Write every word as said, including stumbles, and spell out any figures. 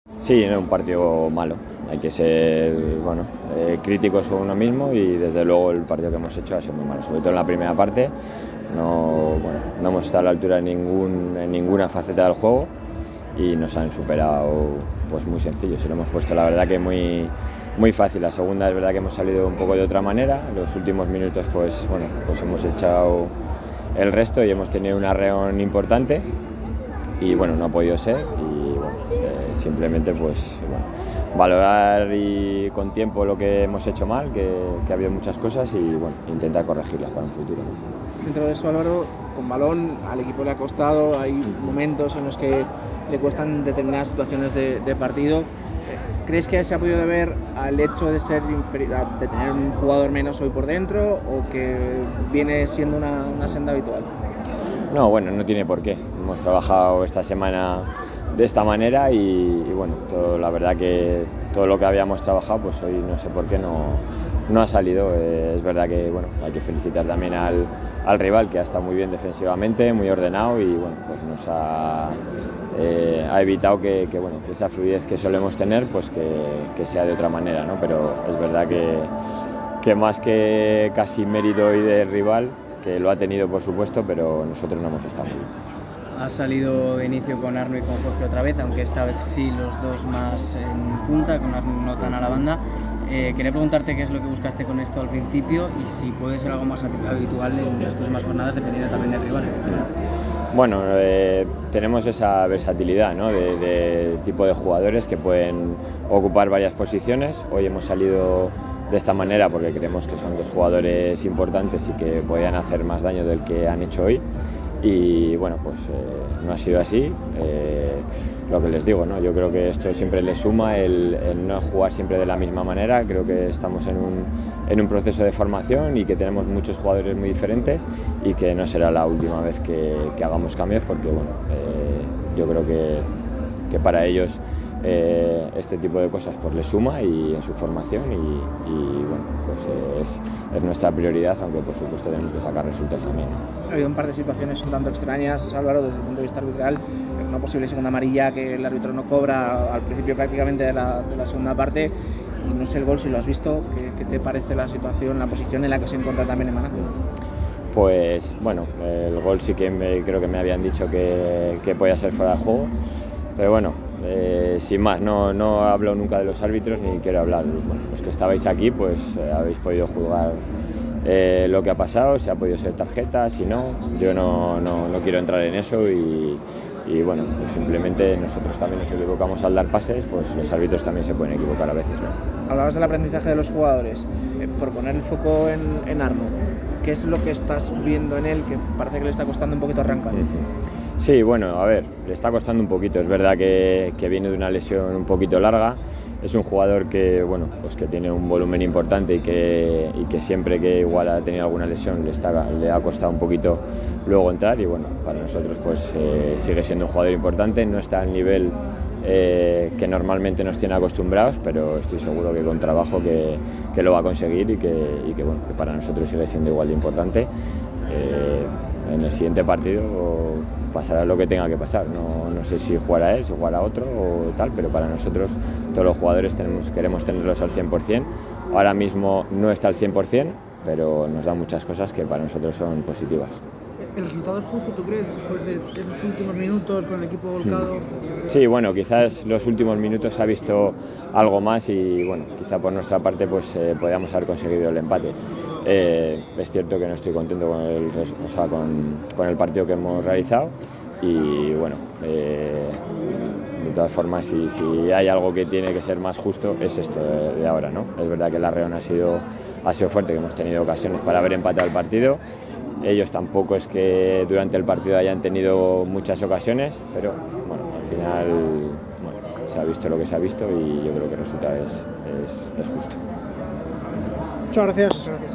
Sí, no, un partido malo. Hay que ser bueno, eh, críticos con uno mismo y desde luego el partido que hemos hecho ha sido muy malo, sobre todo en la primera parte. No, bueno, no hemos estado a la altura en, ningún, en ninguna faceta del juego y nos han superado pues muy sencillo. Se lo hemos puesto la verdad que muy, muy fácil. La segunda es verdad que hemos salido un poco de otra manera. Los últimos minutos pues, bueno, pues hemos echado el resto y hemos tenido una reunión importante y bueno, no ha podido ser y bueno, eh, simplemente pues bueno, valorar y con tiempo lo que hemos hecho mal, que, que ha habido muchas cosas y bueno, intentar corregirlas para un futuro. Dentro de eso, Álvaro, con balón al equipo le ha costado, hay momentos en los que le cuestan determinadas situaciones de, de partido. ¿Crees que se ha podido deber al hecho de ser inferior, de tener un jugador menos hoy por dentro, o que viene siendo una, una senda habitual? No, bueno, no tiene por qué. Hemos trabajado esta semana de esta manera y, y bueno, todo, la verdad que todo lo que habíamos trabajado, pues hoy no sé por qué no, no ha salido. Eh, es verdad que bueno, hay que felicitar también al, al rival, que ha estado muy bien defensivamente, muy ordenado y bueno, pues nos ha, eh, ha evitado que, que, bueno, que esa fluidez que solemos tener, pues que, que sea de otra manera, ¿no? Pero es verdad que, que más que casi mérito hoy del rival, que lo ha tenido por supuesto, pero nosotros no hemos estado muy bien. Ha salido de inicio con Arno y con Jorge otra vez, aunque esta vez sí los dos más en punta, con Arno no tan a la banda. Eh, quería preguntarte qué es lo que buscaste con esto al principio y si puede ser algo más habitual en las próximas jornadas, dependiendo también del rival. Bueno, eh, tenemos esa versatilidad, ¿no? de, de tipo de jugadores que pueden ocupar varias posiciones. Hoy hemos salido de esta manera porque creemos que son dos jugadores importantes y que podían hacer más daño del que han hecho hoy. Y bueno, pues eh, no ha sido así. Eh, lo que les digo, ¿no? Yo creo que esto siempre les suma el, el no jugar siempre de la misma manera. Creo que estamos en un, en un proceso de formación y que tenemos muchos jugadores muy diferentes y que no será la última vez que, que hagamos cambios porque bueno, eh, yo creo que, que para ellos eh, este tipo de cosas pues les suma y en su formación y, y bueno, pues eh, es, es nuestra prioridad, aunque por supuesto tenemos que sacar resultados también. Ha habido un par de situaciones un tanto extrañas, Álvaro, desde el punto de vista arbitral. Una posible segunda amarilla que el árbitro no cobra al principio prácticamente de la, de la segunda parte. Y no sé el gol si lo has visto. ¿Qué, qué te parece la situación, la posición en la que se encuentra también Emanacio? Pues bueno, el gol sí que me, creo que me habían dicho que, que podía ser fuera de juego. Pero bueno, eh, sin más, no, no hablo nunca de los árbitros ni quiero hablar. Bueno, los que estabais aquí pues eh, habéis podido juzgar eh, lo que ha pasado, si ha podido ser tarjeta, si no. Yo no, no, no quiero entrar en eso y, y bueno, pues simplemente nosotros también nos equivocamos al dar pases, pues los árbitros también se pueden equivocar a veces, ¿no? Hablabas del aprendizaje de los jugadores, eh, por poner el foco en, en Arno. ¿Qué es lo que estás viendo en él que parece que le está costando un poquito arrancar? Uh-huh. Sí, bueno, a ver, le está costando un poquito. Es verdad que, que viene de una lesión un poquito larga. Es un jugador que, bueno, pues que tiene un volumen importante y que, y que siempre que igual ha tenido alguna lesión le, está, le ha costado un poquito luego entrar. Y bueno, para nosotros pues eh, sigue siendo un jugador importante. No está al nivel eh, que normalmente nos tiene acostumbrados, pero estoy seguro que con trabajo que, que lo va a conseguir y que, y que, bueno, que para nosotros sigue siendo igual de importante. Eh, en el siguiente partido pasará lo que tenga que pasar, no, no sé si jugará él, si jugará otro o tal, pero para nosotros todos los jugadores tenemos, queremos tenerlos al cien por ciento. Ahora mismo no está al cien por ciento, pero nos da muchas cosas que para nosotros son positivas. ¿El resultado es justo, tú crees, después de esos últimos minutos con el equipo volcado? Sí, bueno, quizás los últimos minutos ha visto algo más y bueno, quizá por nuestra parte pues eh, podíamos haber conseguido el empate. Eh, es cierto que no estoy contento con el, o sea, con, con el partido que hemos realizado y bueno, eh, de todas formas si, si hay algo que tiene que ser más justo es esto de, de ahora, ¿no? Es verdad que la Reón ha sido, ha sido fuerte, que hemos tenido ocasiones para haber empatado el partido. Ellos tampoco es que durante el partido hayan tenido muchas ocasiones, pero bueno, al final bueno, se ha visto lo que se ha visto y yo creo que el resultado es, es, es justo. Muchas gracias.